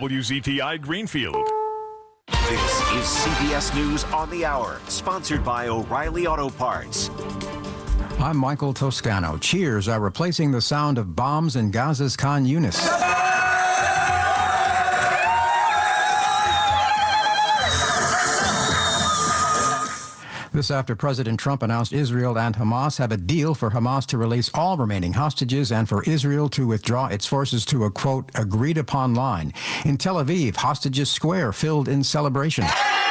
WZTI Greenfield. This is CBS News on the Hour, sponsored by O'Reilly Auto Parts. I'm Michael Toscano. Cheers are replacing the sound of bombs in Gaza's Khan Yunis. This after President Trump announced Israel and Hamas have a deal for Hamas to release all remaining hostages and for Israel to withdraw its forces to a, quote, agreed-upon line. In Tel Aviv, Hostages Square filled in celebration.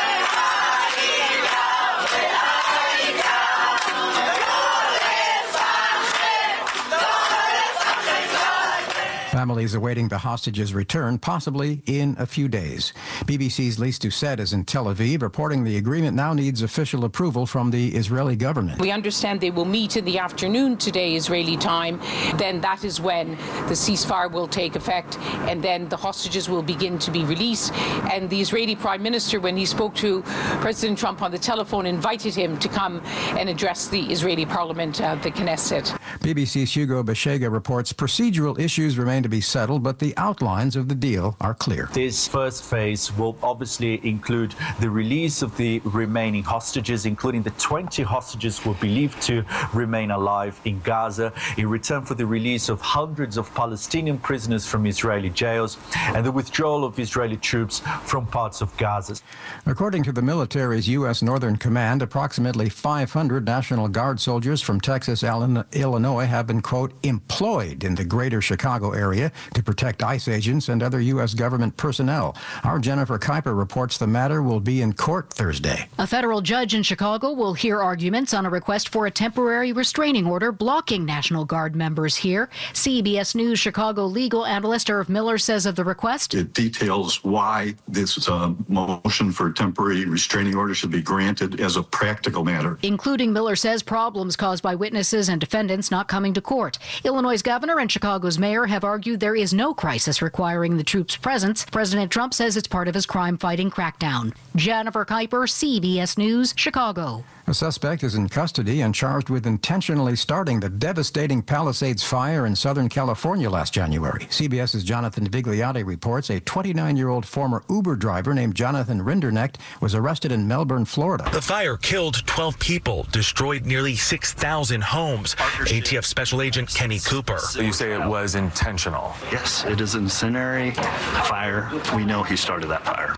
Families awaiting the hostages' return, possibly in a few days. BBC's Lise Doucette is in Tel Aviv, reporting the agreement now needs official approval from the Israeli government. We understand they will meet in the afternoon today, Israeli time. Then that is when the ceasefire will take effect, and then the hostages will begin to be released. And the Israeli Prime Minister, when he spoke to President Trump on the telephone, invited him to come and address the Israeli Parliament, the Knesset. BBC's Hugo Beshega reports procedural issues remain to be settled, but the outlines of the deal are clear. This first phase will obviously include the release of the remaining hostages, including the 20 hostages who are believed to remain alive in Gaza, in return for the release of hundreds of Palestinian prisoners from Israeli jails and the withdrawal of Israeli troops from parts of Gaza. According to the military's U.S. Northern Command, approximately 500 National Guard soldiers from Texas, Illinois have been, quote, employed in the greater Chicago area to protect ICE agents and other U.S. government personnel. Our Jennifer Kuiper reports the matter will be in court Thursday. A federal judge in Chicago will hear arguments on a request for a temporary restraining order blocking National Guard members here. CBS News Chicago legal analyst Irv Miller says of the request, it details why this motion for temporary restraining order should be granted as a practical matter. Including, Miller says, problems caused by witnesses and defendants not coming to court. Illinois' governor and Chicago's mayor have argued there is no crisis requiring the troops' presence. President Trump says it's part of his crime-fighting crackdown. Jennifer Kuiper, CBS News, Chicago. A suspect is in custody and charged with intentionally starting the devastating Palisades fire in Southern California last January. CBS's Jonathan Vigliotti reports a 29-year-old former Uber driver named Jonathan Rinderknecht was arrested in Melbourne, Florida. The fire killed 12 people, destroyed nearly 6,000 homes. ATF Special Agent Kenny Cooper. So you say it was intentional? Yes, it is an incendiary fire. We know he started that fire.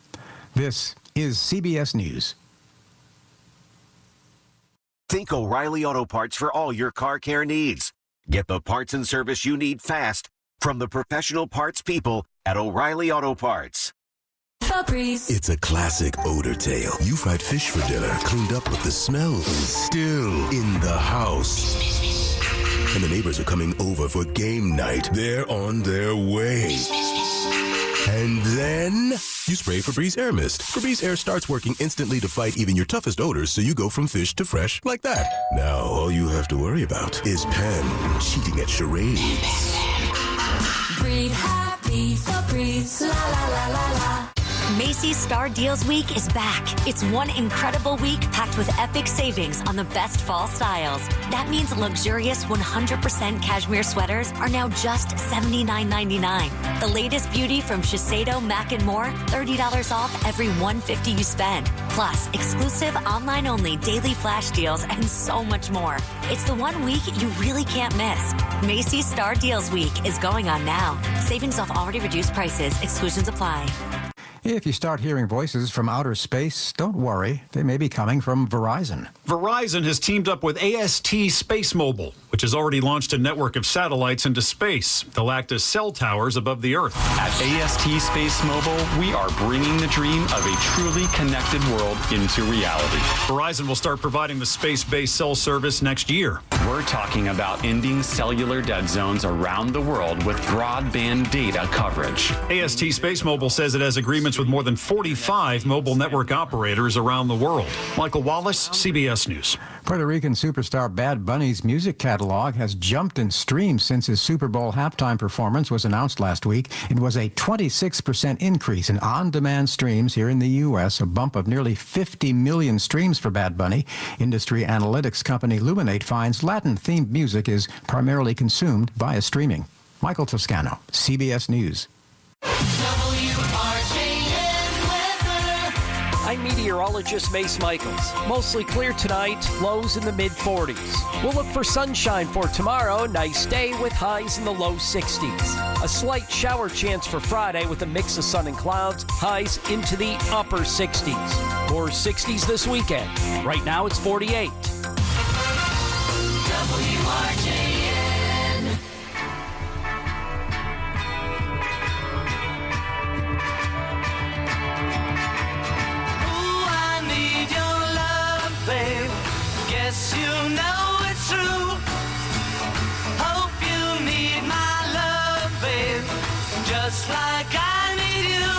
This is CBS News. Think O'Reilly Auto Parts for all your car care needs. Get the parts and service you need fast from the professional parts people at O'Reilly Auto Parts. Febreze. It's a classic odor tale. You fried fish for dinner, cleaned up, but the smell is still in the house. And the neighbors are coming over for game night. They're on their way. And then you spray Febreze Air Mist. Febreze Air starts working instantly to fight even your toughest odors, so you go from fish to fresh like that. Now all you have to worry about is Pen cheating at charades. Breathe happy, Febreze, la la la la la. Macy's Star Deals Week is back. It's one incredible week packed with epic savings on the best fall styles. That means luxurious 100% cashmere sweaters are now just $79.99. The latest beauty from Shiseido, Mac & More, $30 off every $150 you spend. Plus, exclusive online-only daily flash deals and so much more. It's the one week you really can't miss. Macy's Star Deals Week is going on now. Savings off already reduced prices. Exclusions apply. If you start hearing voices from outer space, don't worry. They may be coming from Verizon. Verizon has teamed up with AST Space Mobile, which has already launched a network of satellites into space. They'll act as cell towers above the Earth. At AST Space Mobile, we are bringing the dream of a truly connected world into reality. Verizon will start providing the space-based cell service next year. We're talking about ending cellular dead zones around the world with broadband data coverage. AST Space Mobile says it has agreements with more than 45 mobile network operators around the world. Michael Wallace, CBS News. Puerto Rican superstar Bad Bunny's music catalog has jumped in streams since his Super Bowl halftime performance was announced last week. It was a 26% increase in on-demand streams here in the U.S., a bump of nearly 50 million streams for Bad Bunny. Industry analytics company Luminate finds Latin-themed music is primarily consumed via streaming. Michael Toscano, CBS News. I'm meteorologist Mace Michaels. Mostly clear tonight, lows in the mid-40s. We'll look for sunshine for tomorrow, nice day with highs in the low 60s. A slight shower chance for Friday with a mix of sun and clouds, highs into the upper 60s. More 60s this weekend. Right now it's 48. WRJN. Ooh, I need your love, babe. Guess you know it's true. Hope you need my love, babe. Just like I need you.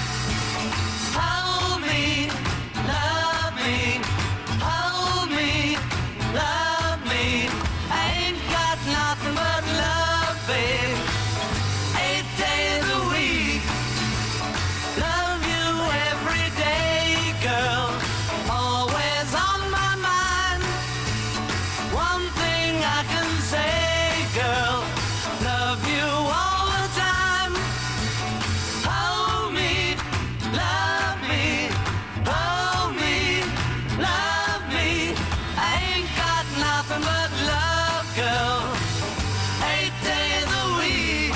Hold me, love me. Hold me, love me. I ain't got nothing but love, babe. 8 days a week. Love you every day, girl. Always on my mind. One thing I can say, girl. Love you all the time. Hold me, love me. Hold me, love me. I ain't got nothing but love, girl. 8 days a week.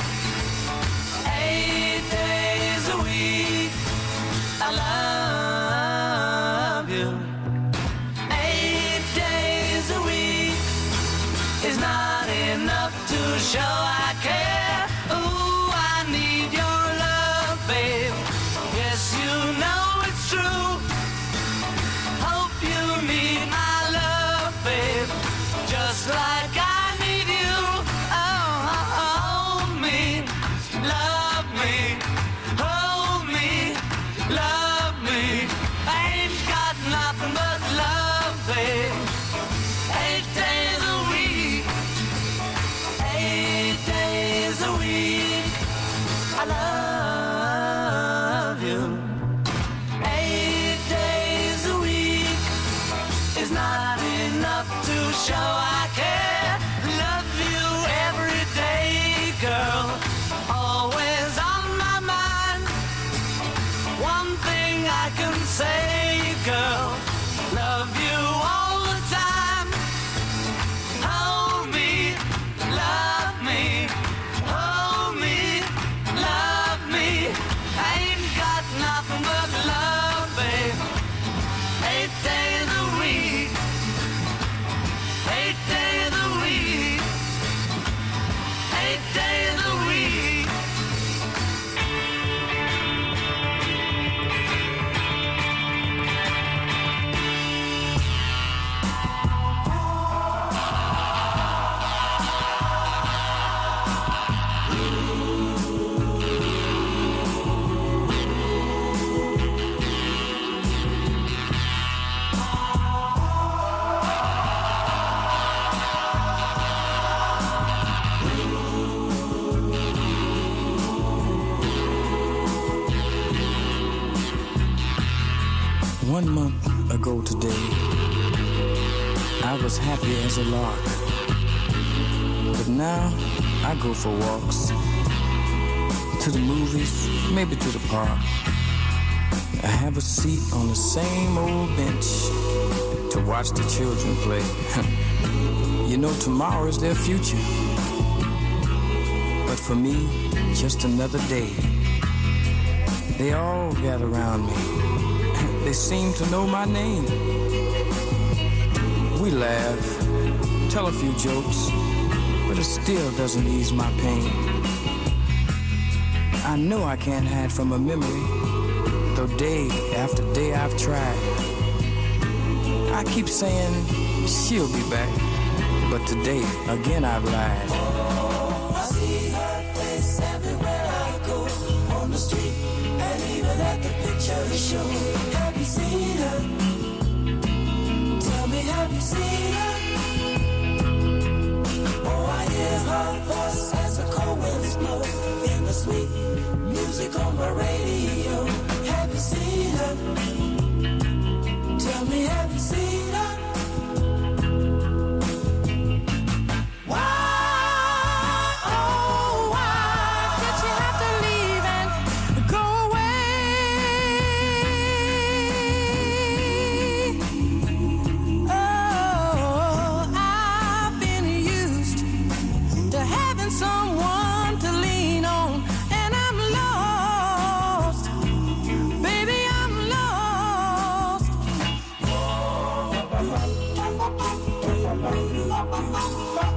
8 days a week. I love you. 8 days a week is not enough to show I care. Ooh, I need your love, babe. Yes, you know it's true. Hope you need my love, babe. Just like I need you. Oh, hold me, love me. Hold me, love me. I ain't got nothing but love, babe. 8 days a week. 8 days a week. I love you. 8 days a week is not enough to show I care. Love you every day, girl. Always on my mind. One thing I can say, girl. Love you all the time. Hold me, love me. Hold me, love me. I ain't got nothing but love, babe. 8 days a week. 8 days a week. 8 days a week. One month ago today, I was happy as a lark. But now I go for walks, to the movies, maybe to the park. I have a seat on the same old bench to watch the children play. You know, tomorrow is their future. But for me, just another day. They all gather around me. They seem to know my name. We laugh, tell a few jokes, but it still doesn't ease my pain. I know I can't hide from a memory, though day after day I've tried. I keep saying she'll be back, but today again I've lied. Oh, I see her face everywhere I go, on the street and even at the picture show. Have you seen her? Tell me, have you seen her? Oh, I hear her voice as the cold winds blow in the sweet music on my radio. Have you seen her? Tell me, have you seen her?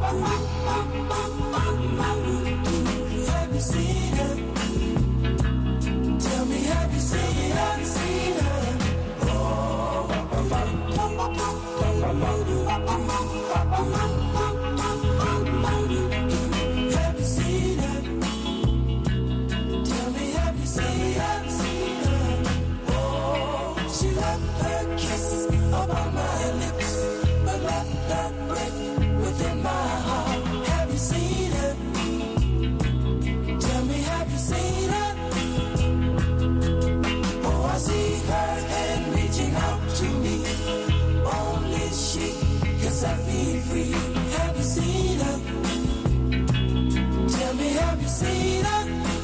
Have you seen her? Tell me, have you seen her? Oh, have you seen her? Tell me, have you seen her? Oh, she left her kiss upon my lips, but left that breath within my heart. Have you seen her? Tell me, have you seen her? Oh, I see her hand reaching out to me. Only she can set me free. Have you seen her? Tell me, have you seen her?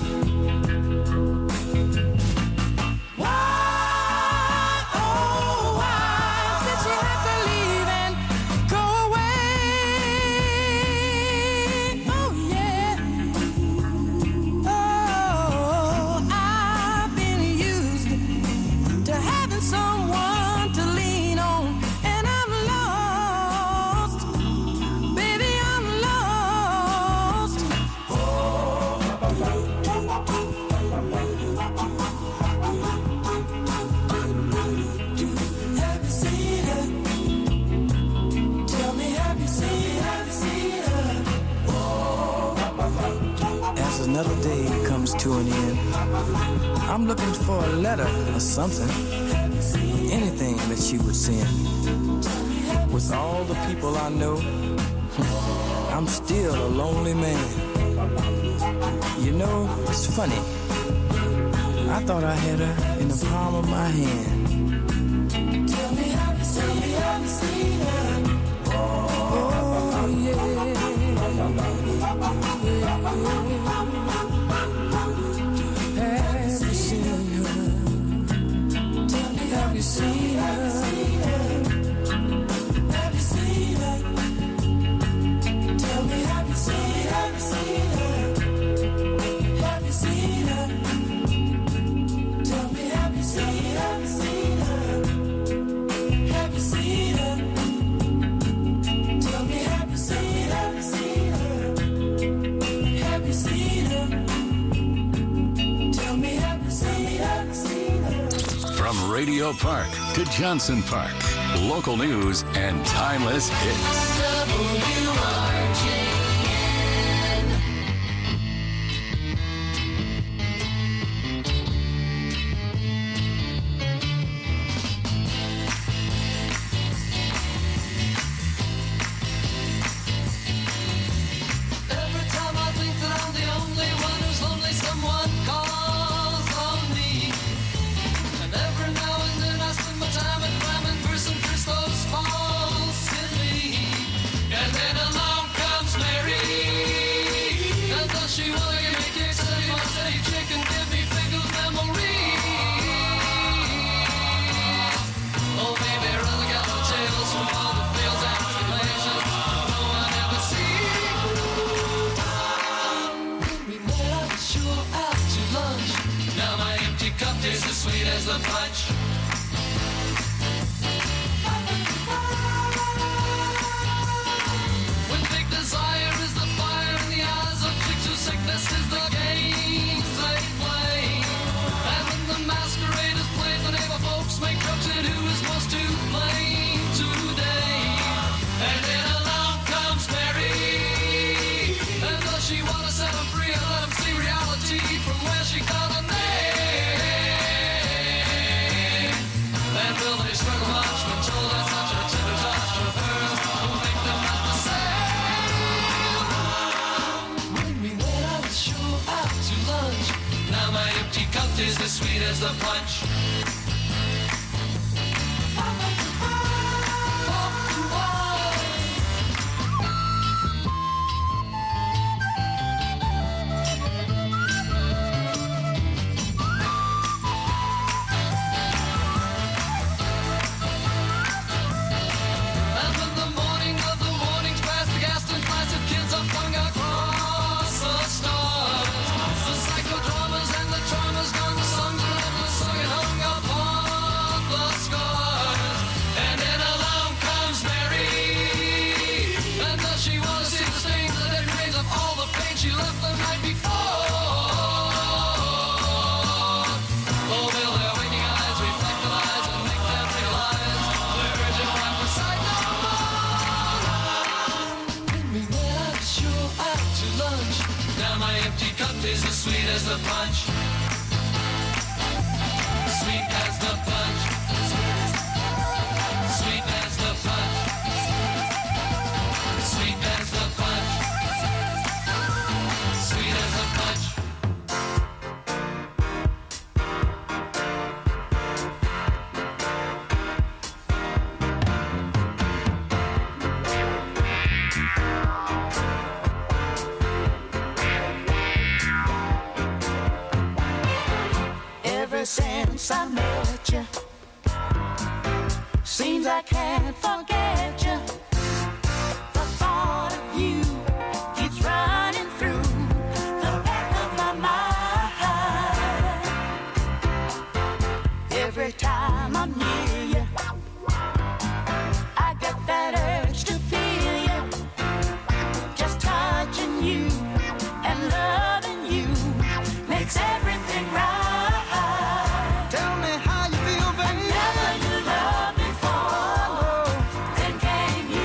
Why, oh, why did she have to leave and go away? Oh, yeah. Oh, I've been used to having someone to lean on, and I'm lost. Baby, I'm lost. Have you seen her? Tell me, have you seen her? As another day comes to an end, I'm looking for a letter or something, anything that she would send. With all the people I know, I'm still a lonely man. You know, it's funny. I thought I had her in the palm of my hand. Tell me, have you seen her? Oh, yeah. Have you seen her? Tell me, Have you seen her? have you seen her? Tell me, have you seen her? Have you seen her? Tell me, have you seen her? Have you seen her? Tell me, have you seen her? Have you seen her? Tell me, have you seen her? From Radio Park to Johnson Park, local news and timeless hits. Every time I think that I'm the only one who's lonely, someone calls on me. And every now and then I spend my time at crime and gruesome Christos falls silly. And then along comes Mary. And does she wanna give me kicks and my steady chick and give me pickled memories? Oh baby, run the gallows tales from all the fields and tribulations no one ever sees. We met on the shore out to lunch. Now my empty cup tastes as sweet as the punch. When big desire is the fire in the eyes of chicks whose sickness is the games they play. And when the masquerade is played, the neighbor folks make jokes at who is most to blame today. And then along comes Mary. And does she want to set him free and let him see reality from where she got a name? And will they struggle much when told that such a tender touch of hers will make them not the same? When we met on the shore out to lunch, now my empty cup tastes as sweet as the punch. And when the morning of the mornings past, the gas and flights of kids are flung across the stars. The psychodramas and the traumas gone, the songs are never sung at home. as sweet as the punch. Sweet as the punch. Sweet as the punch. Sweet as the punch. Sweet as the punch. Ever since I met you, seems I can't forget you. The thought of you keeps running through the back of my mind. Every time I'm near you, I get that urge to feel you. Just touching you and loving you makes everything right. Tell me how you feel, baby. I never knew love before. Then came you.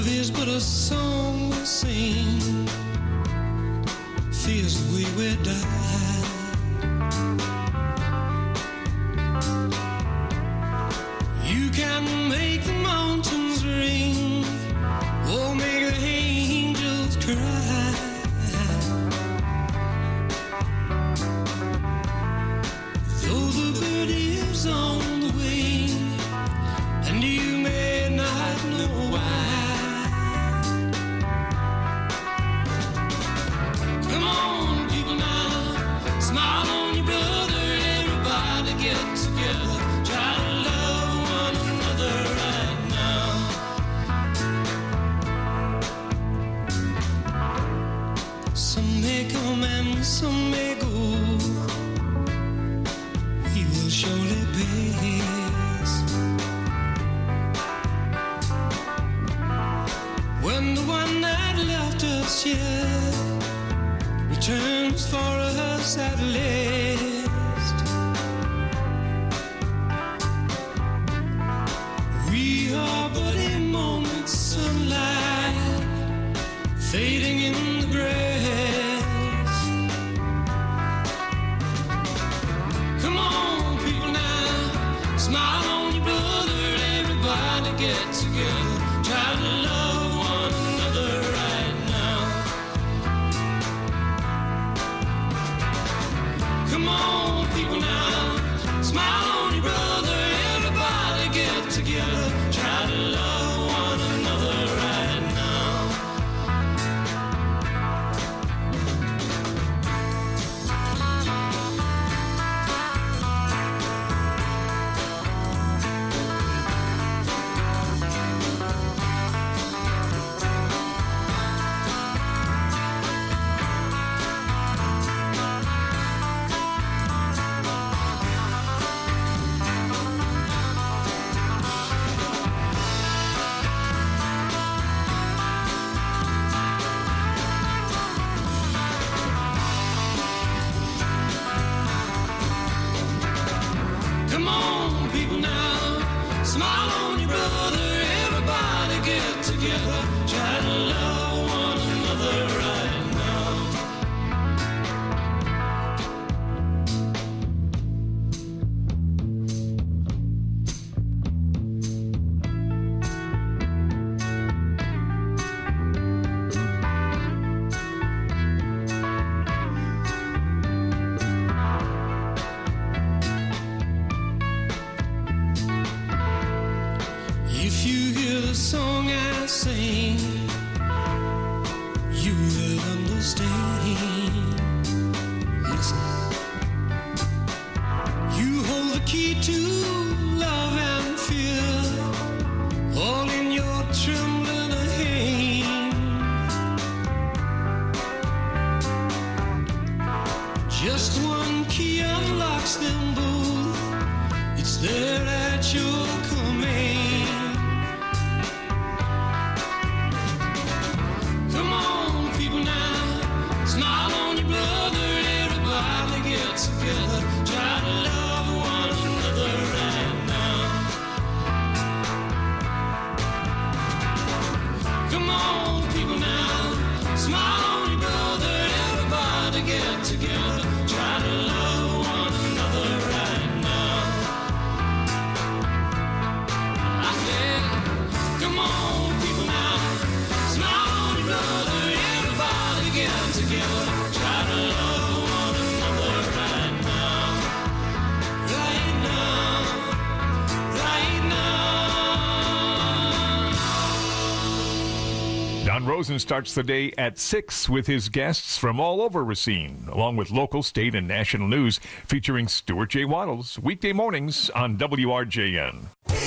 Love is but a song we sing, feels the way we die. You can make the mountains ring, or make the angels cry. Though the bird is on the wing, and you may not know why. Come on, people now, smile on your brother. Everybody get together, try to love one another right now. Some may come and some may go, we will surely pass. When the one that left us here returns for us at last, we are but a moment's sunlight fading in the grass. Come on, people now, smile on your brother. Everybody get together, try to love one another right now. Come on, people now, smile on your brother. Everybody get together, try to love one another right now. Come on, people now, smile on your brother. Everybody get together, try to love one another right now. If you hear the song I sing, you will understand. Listen. You hold the key to love and fear, all in your trembling hand. Just one key unlocks them both. It's there at your command. Come on, people now, smile on your brother. Everybody get together, try to love one another right now. Come on, people now, smile on your brother. Everybody get together, try to love one another right now. I said, come on, people now, smile on your brother. Everybody get together, try to love one another right now. Right now, right now. Don Rosen starts the day at 6 with his guests from all over Racine, along with local, state, and national news featuring Stuart J. Waddles, weekday mornings on WRJN.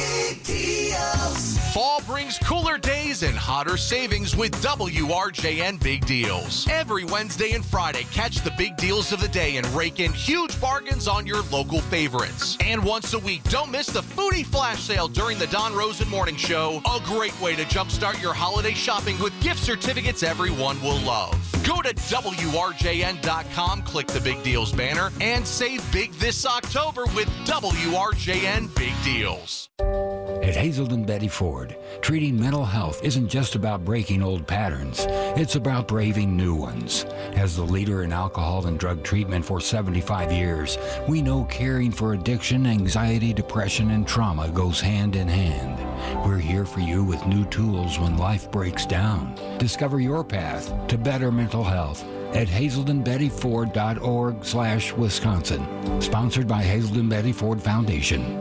Fall brings cooler days and hotter savings with WRJN Big Deals. Every Wednesday and Friday, catch the big deals of the day and rake in huge bargains on your local favorites. And once a week, don't miss the Foodie Flash Sale during the Don Rosen Morning Show. A great way to jumpstart your holiday shopping with gift certificates everyone will love. Go to WRJN.com, click the Big Deals banner, and save big this October with WRJN Big Deals. At Hazelden Betty Ford, treating mental health isn't just about breaking old patterns. It's about braving new ones. As the leader in alcohol and drug treatment for 75 years, we know caring for addiction, anxiety, depression, and trauma goes hand in hand. We're here for you with new tools when life breaks down. Discover your path to better mental health at hazeldenbettyford.org/Wisconsin. Sponsored by Hazelden Betty Ford Foundation.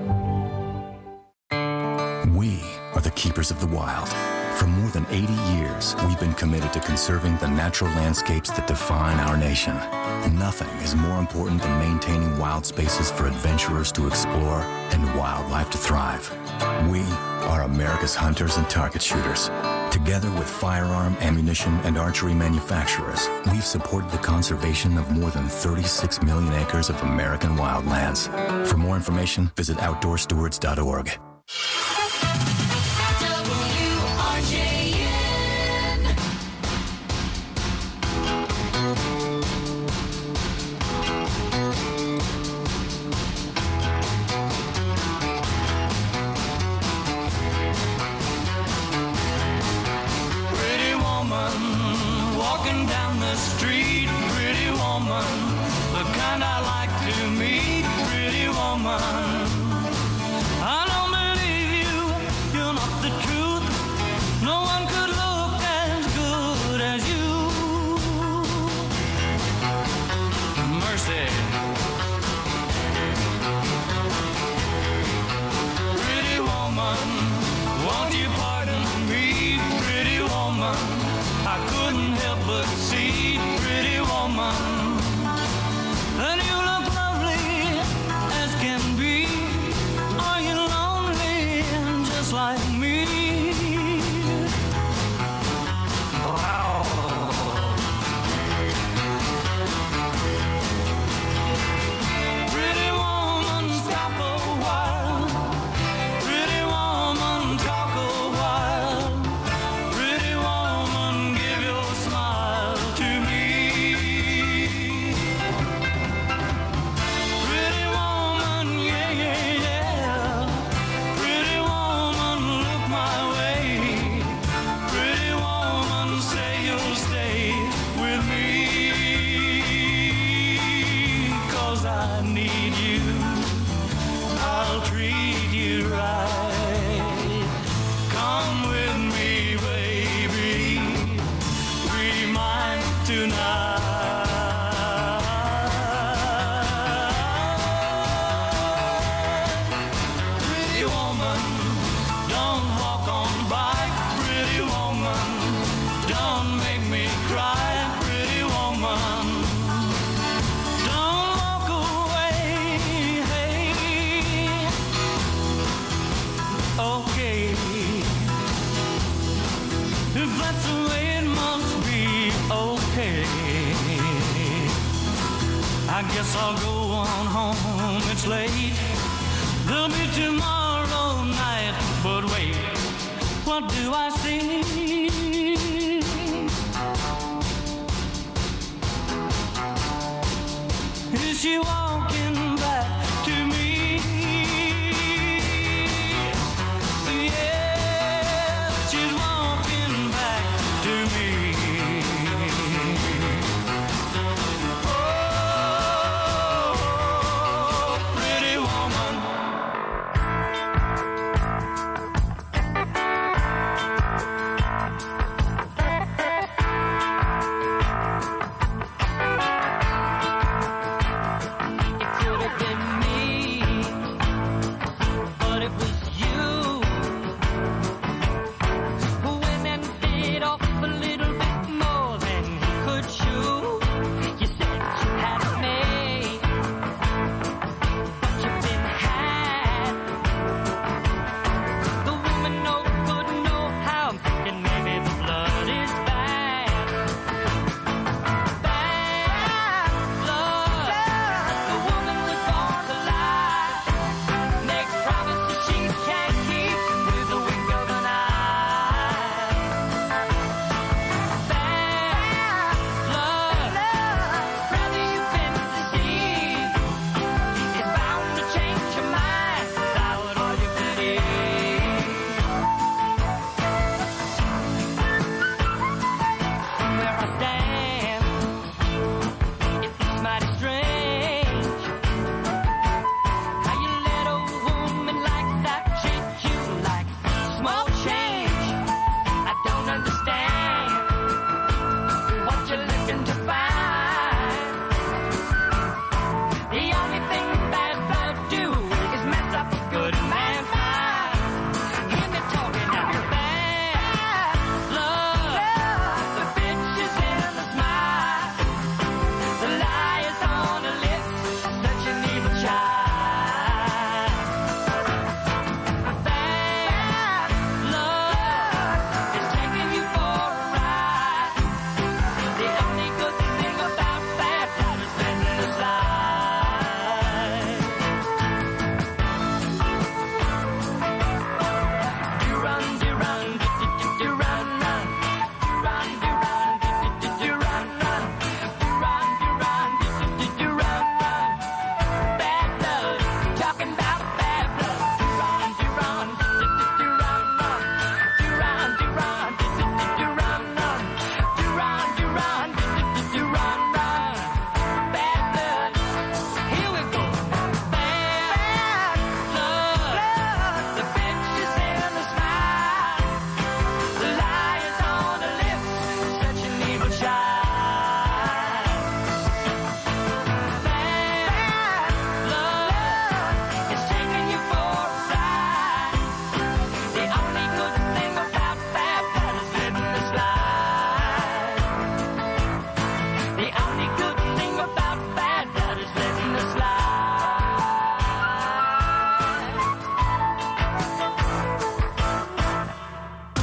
We are the keepers of the wild. For more than 80 years, we've been committed to conserving the natural landscapes that define our nation. Nothing is more important than maintaining wild spaces for adventurers to explore and wildlife to thrive. We are America's hunters and target shooters. Together with firearm, ammunition, and archery manufacturers, we've supported the conservation of more than 36 million acres of American wildlands. For more information, visit outdoorstewards.org. I guess I'll go on home, it's late. There'll be tomorrow night, but wait, what do I see? Is she walking back to me? Yeah, she's walking back to me.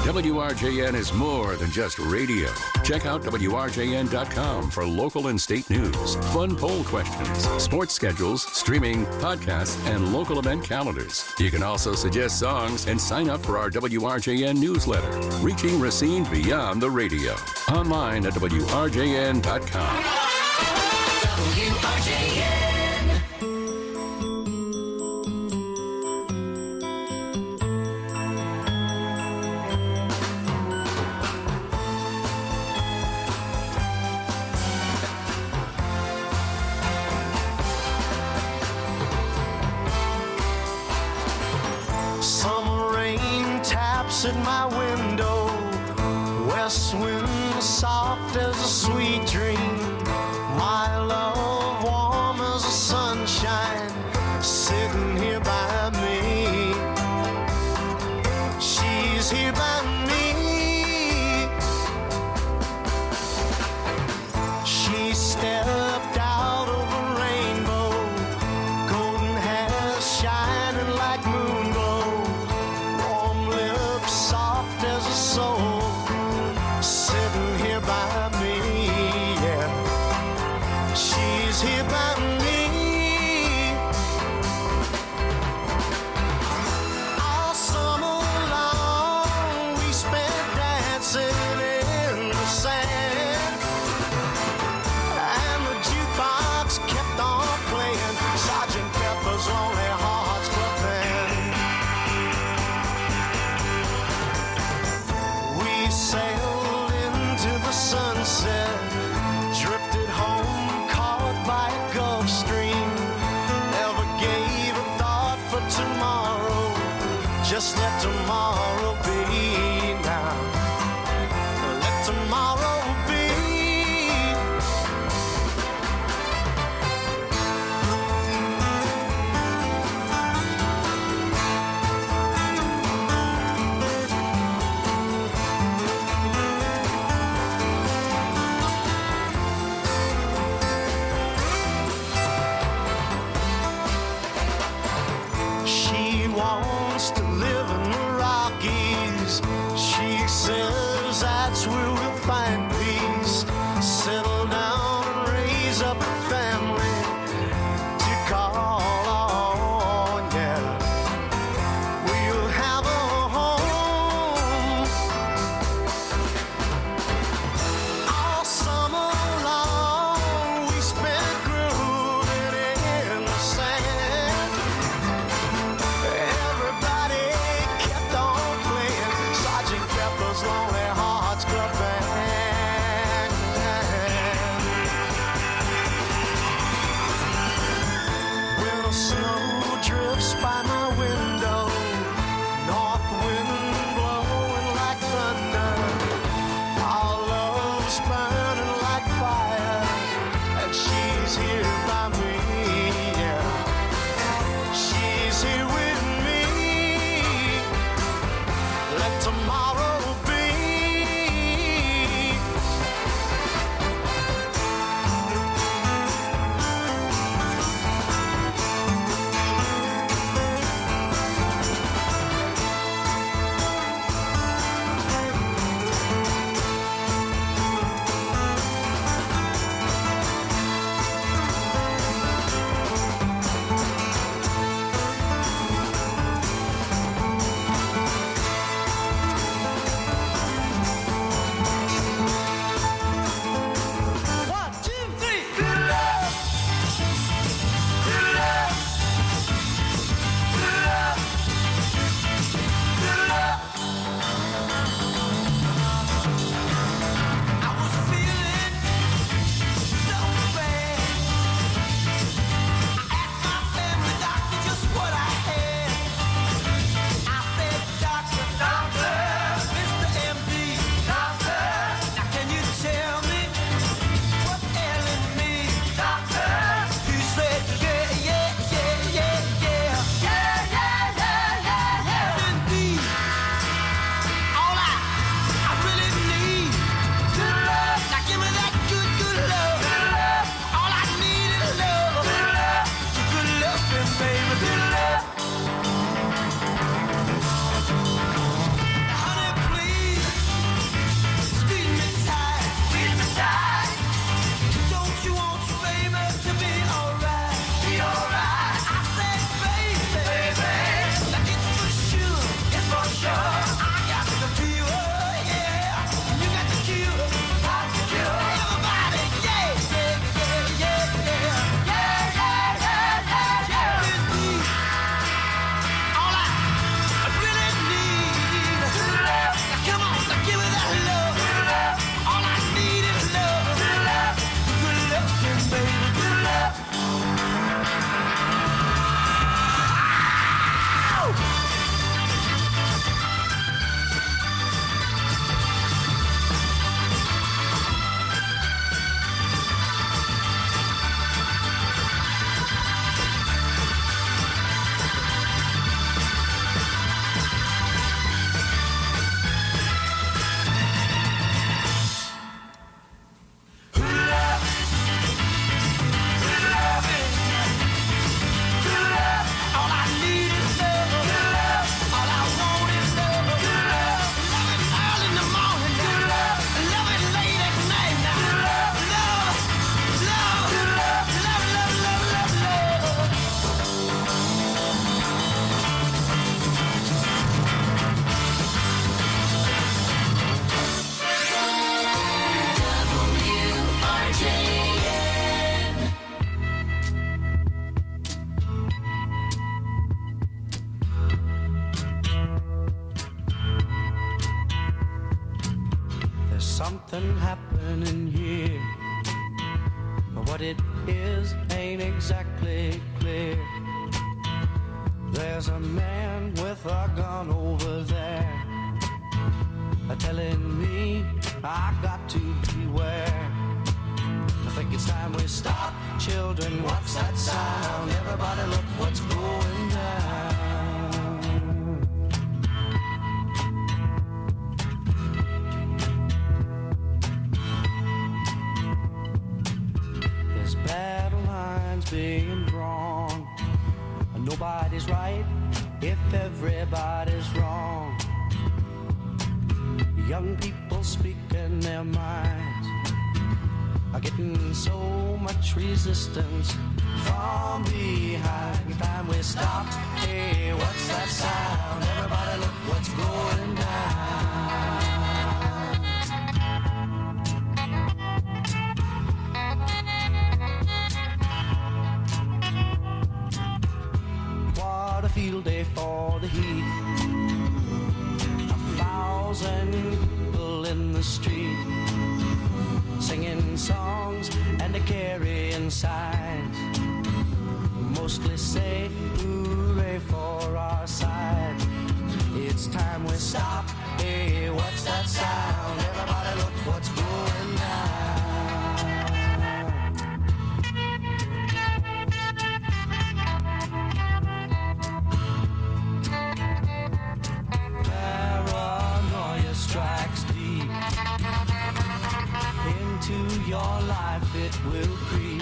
WRJN is more than just radio. Check out WRJN.com for local and state news, fun poll questions, sports schedules, streaming, podcasts, and local event calendars. You can also suggest songs and sign up for our WRJN newsletter, reaching Racine beyond the radio. Online at WRJN.com. WRJN. At my window, west wind soft as a sweet dream, my love warm as the sunshine, sitting here by me. She's here by me. She stepped out of a rainbow, golden hair shining like moonglow, soft as a soul, sitting here by me, yeah. She's here by me. All summer long we spent dancing in the sand, and the jukebox kept on playing Sgt. Pepper's Lonely Hearts Club Band. Sailed into the sunset, drifted home caught by a Gulf Stream, never gave a thought for tomorrow, just let tomorrow be now, let tomorrow be. Wants to live in the Rockies. She says that's where we'll find peace. Settle down and raise up a family to call on, yeah. We'll have a home all summer long. We spent grooving in the sand. Everybody something happening here. But what it is ain't exactly clear. There's a man with a gun over there, telling me I got to beware. I think it's time we stop. Children, what's that sound? Everybody look what's going down. There's battle lines being drawn. Nobody's right if everybody's wrong. Young people speaking their minds are getting so much resistance from behind. It's time we stop. Hey, what's that sound? Everybody look what's going down. What a field day for the heat. 1,000 people in the street, singing songs and carrying signs. Mostly say hooray for our side. It's time we stop. Hey, what's that sound? Everybody look what's going down. Paranoia strikes deep into your life, it will creep.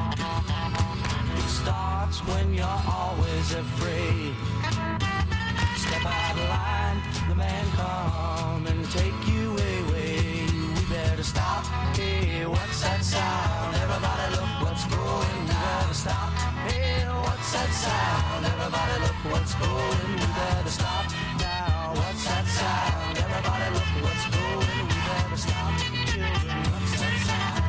It starts when you're always afraid. Step out of line, the man come and take you away. We better stop. Hey, what's that sound? Everybody look what's going. We better stop. Hey, what's that sound? Everybody look what's going. We better stop now. What's that sound? Everybody look what's going. We better stop. Children, what's that sound?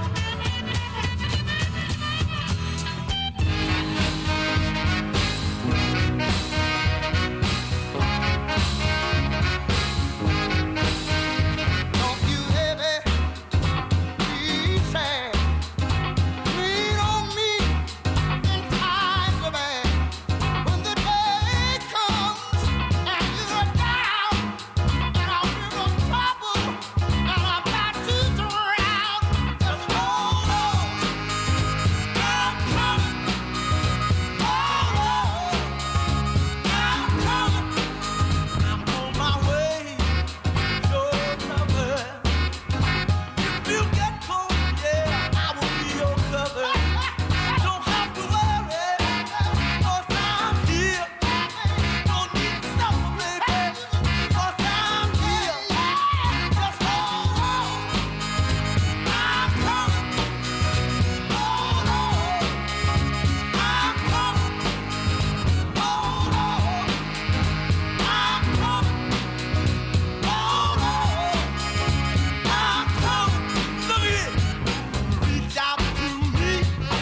Don't you ever be sad. Lean on me in times of bad. When the day comes and you're down and I'm in trouble and I'm about to drown, just hold on. I'm coming. Hold on. I'm coming. I'm on my way. Your cover. If you get cold, yeah, I will be your cover. Don't have to worry, 'cause I'm here. Don't need to suffer, baby, 'cause I'm here. Just hold on. I'm coming. Hold on. I'm coming. Hold on. I'm coming. Hold on. I'm coming. Look at it. Reach out to me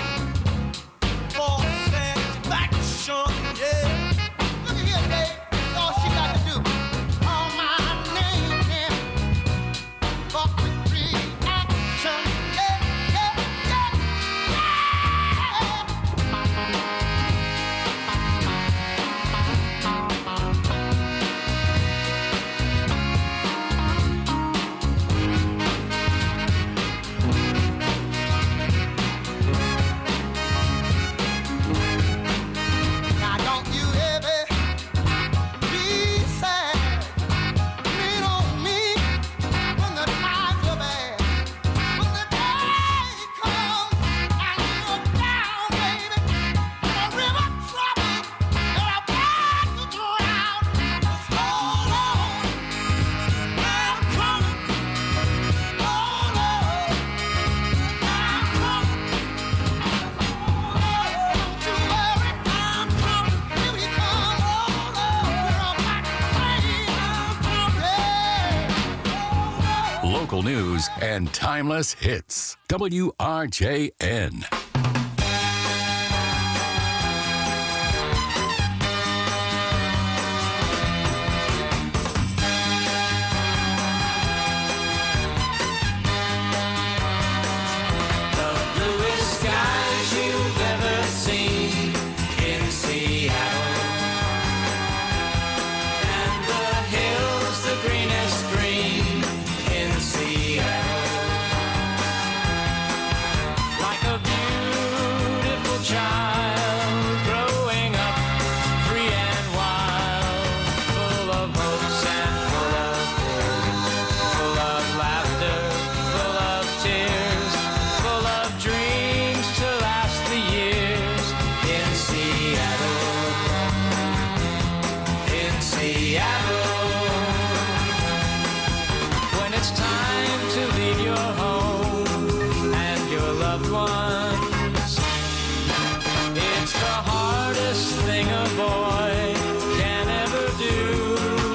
for satisfaction, yeah. Look at here, babe. That's all she got to do. Call my name, yeah. For quick reaction, yeah, yeah, yeah, Now don't you ever be sad. Lean on me when the times are bad. When the day comes and you're down, baby, in a river of trouble, you're about to drown. Just hold on. I'm coming. Hold on. I'm coming. Don't you worry, I'm coming. Here we come. Hold on. We're about to sing. I'm coming. Local news and timeless hits. WRJN. Seattle. When it's time to leave your home and your loved ones, it's the hardest thing a boy can ever do.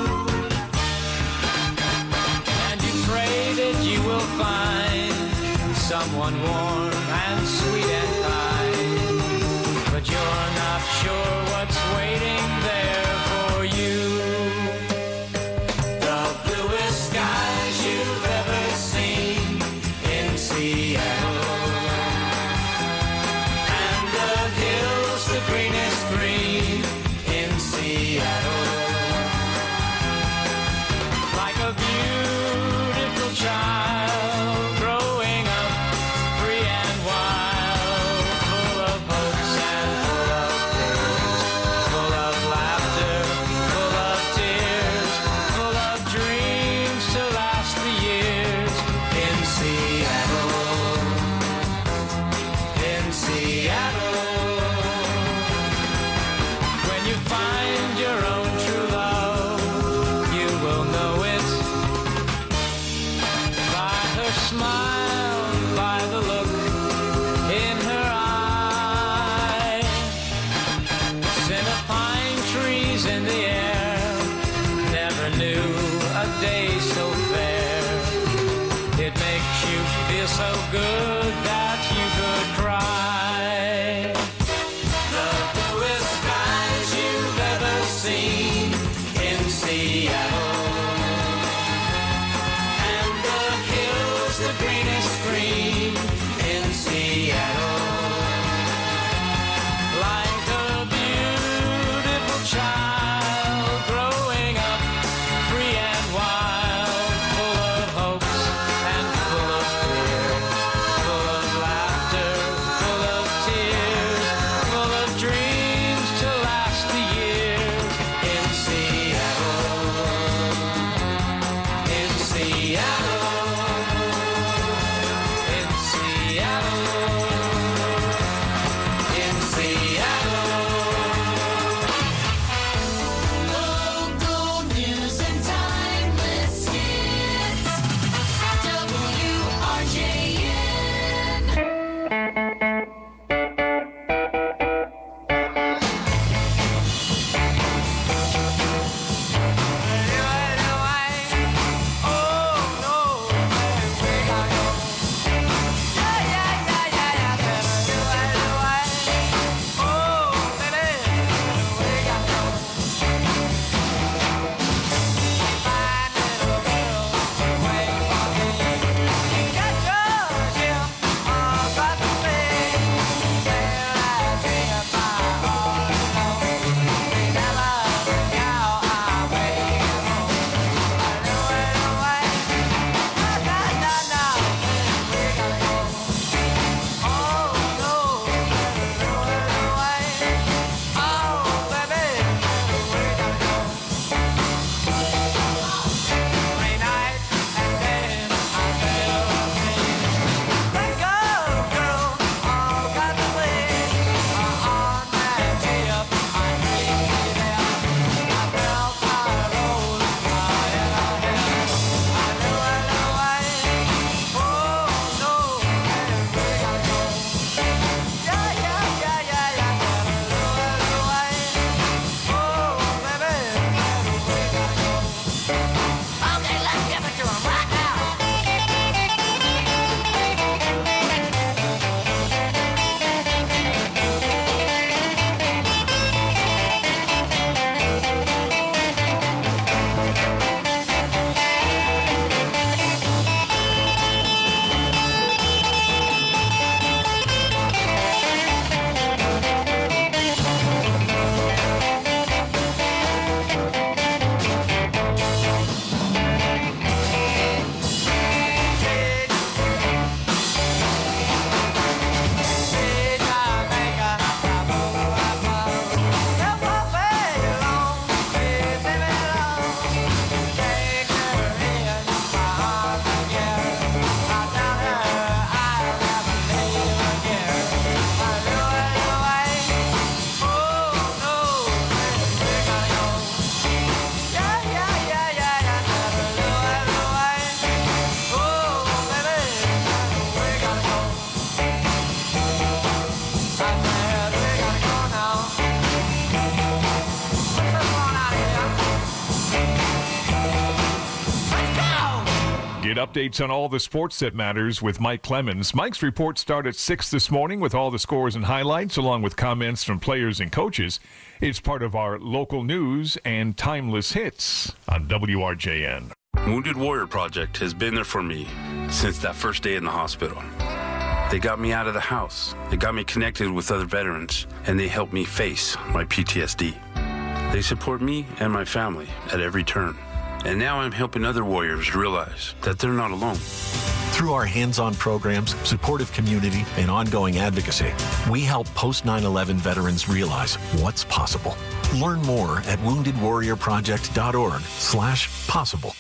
And you pray that you will find someone warm and sweet and kind, but you're not sure what's waiting there for you. The bluest skies you've ever seen in Seattle, and the hills the greenest green in Seattle. Like a beautiful child growing up free and wild, full of hopes and full of fears, full of laughter, full of tears, full of dreams to last the years in Seattle, in Seattle. When you find your own true love, you will know it by her smile, by the look in her eye. Scent of pine trees in the air, never knew a day so fair. It makes you feel so good that you could cry. The bluest skies you've ever seen in Seattle, and the hills the greenest green in Seattle. Like a beautiful child growing up free and wild, full of hopes and full of fears, full Get updates on all the sports that matters with Mike Clemens. Mike's reports start at 6 this morning with all the scores and highlights, along with comments from players and coaches. It's part of our local news and timeless hits on WRJN. Wounded Warrior Project has been there for me since that first day in the hospital. They got me out of the house. They got me connected with other veterans, and they helped me face my PTSD. They support me and my family at every turn. And now I'm helping other warriors realize that they're not alone. Through our hands-on programs, supportive community, and ongoing advocacy, we help post 9/11 veterans realize what's possible. Learn more at woundedwarriorproject.org/possible.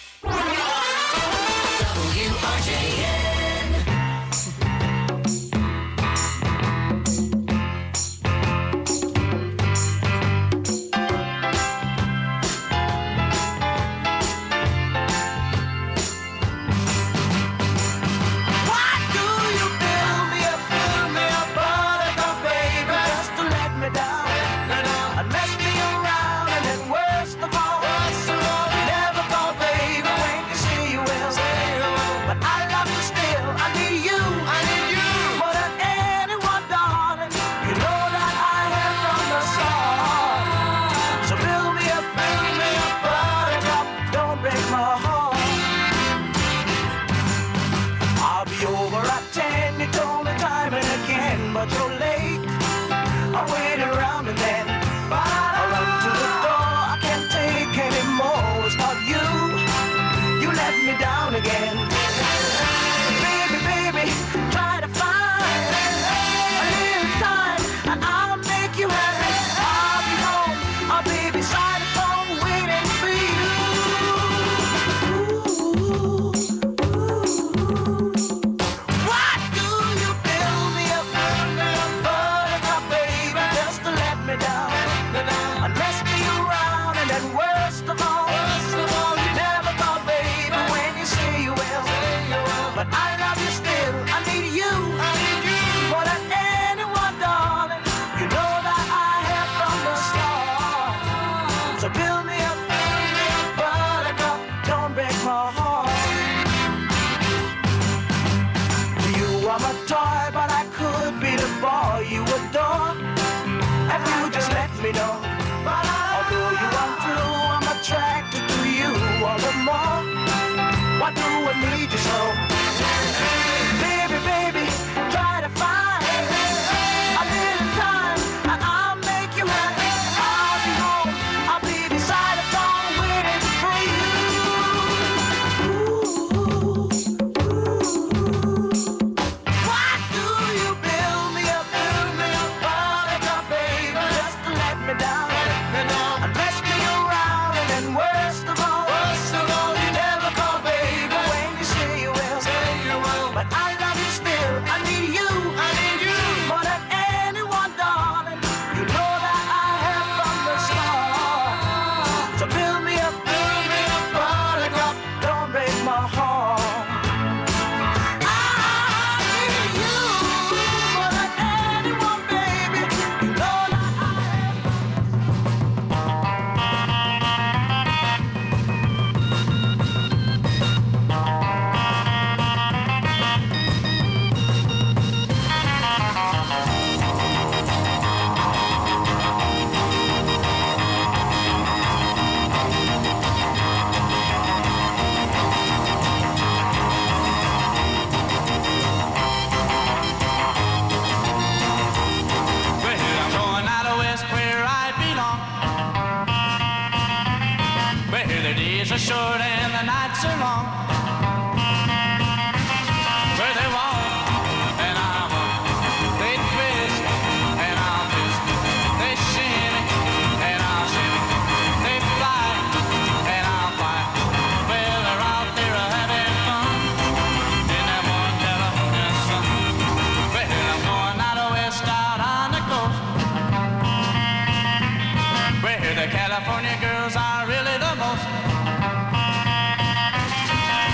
California girls are really the most.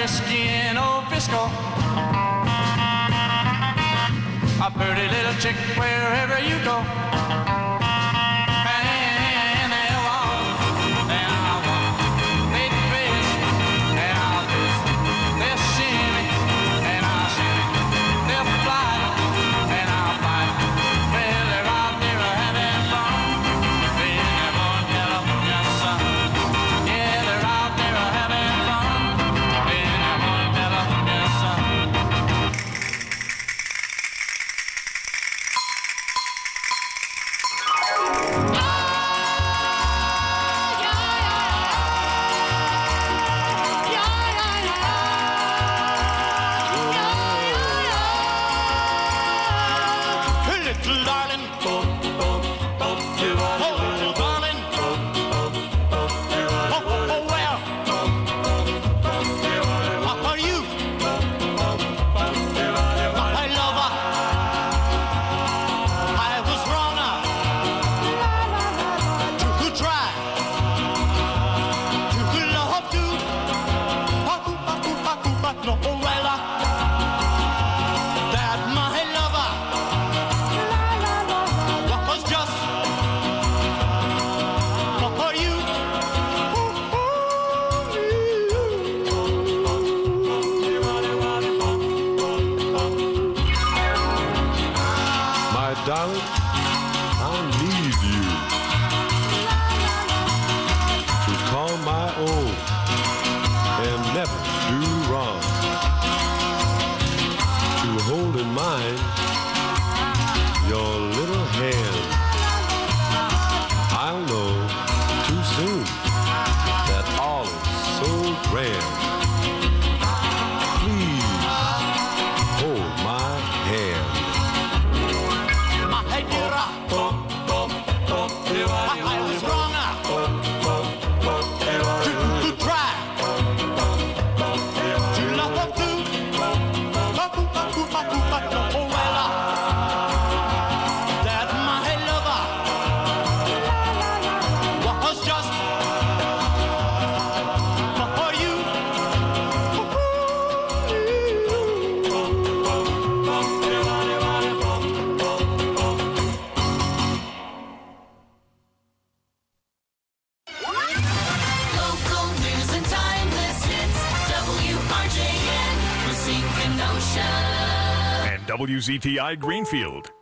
whiskey in old Frisco. A pretty little chick wherever you go. And they walk, and I walk. They twist, and I'll twist. They'll shimmy, and I'll shimmy. They'll fly, and I'll fly. Well, they're out there having fun. In that one California sun. Yeah, they're out there having fun. In that one California sun. Little darling, oh, little darling, well, are you my lover? I was wrong to try to love you. No, well, that my lover was just for you. My darling, I need you to call my own and never do wrong. To hold in mind your little hand. I'll know too soon that all is so grand. Please hold my hand. My dear, I was wrong to try to love you. Oh, well, that my lover was just for you. Local news and timeless hits. WRJN, Racine, Kenosha. And WZTI Greenfield.